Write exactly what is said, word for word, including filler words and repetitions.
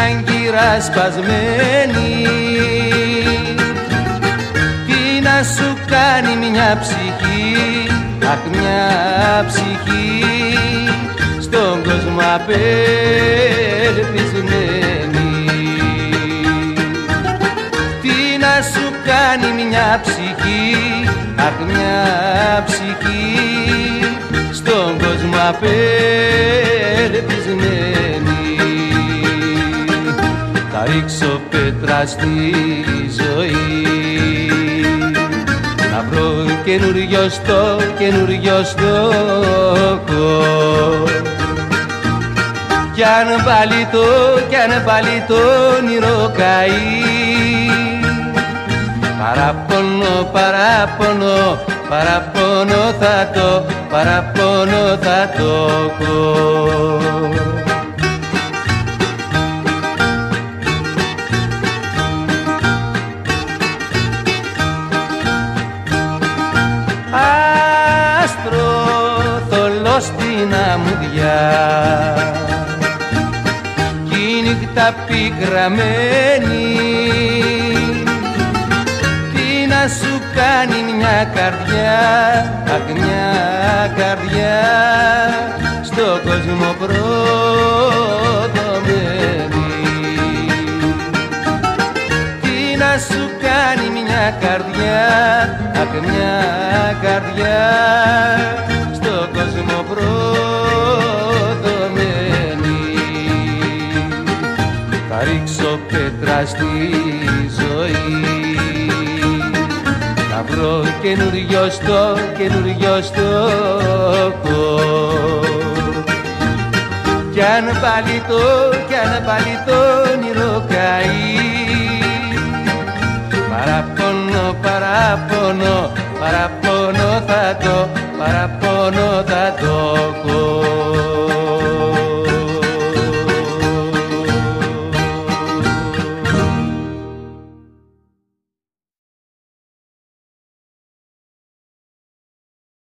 άγκυρα σπασμένη, τι να σου κάνει μια ψυχή, αχ μια ψυχή στον κόσμο απελπισμένη. Τι να σου κάνει μια ψυχή, αχ μια ψυχή στον κόσμο απελπισμένη. Θα ρίξω πέτρα στη ζωή, να βρω καινούριο στο καινούριο στόχο. Κι αν πάλι το, κι αν πάλι το όνειρο καεί, παραπονώ, παραπονώ, παραπονώ θα το, παραπονώ θα το έχω. Άστρο θολό στην αμμουδιά κι η νύχτα πικραμένη, τι να σου κάνει μια καρδιά, αχ μια καρδιά στον κόσμο προδομένη. Τι να σου κάνει μια καρδιά, αχ μια καρδιά στον κόσμο προδομένη. Θα ρίξω πέτρα στη ζωή, να βρω καινούριο στο καινούριο στόχο. Κι αν πάλι το, κι αν πάλι το όνειρο καεί,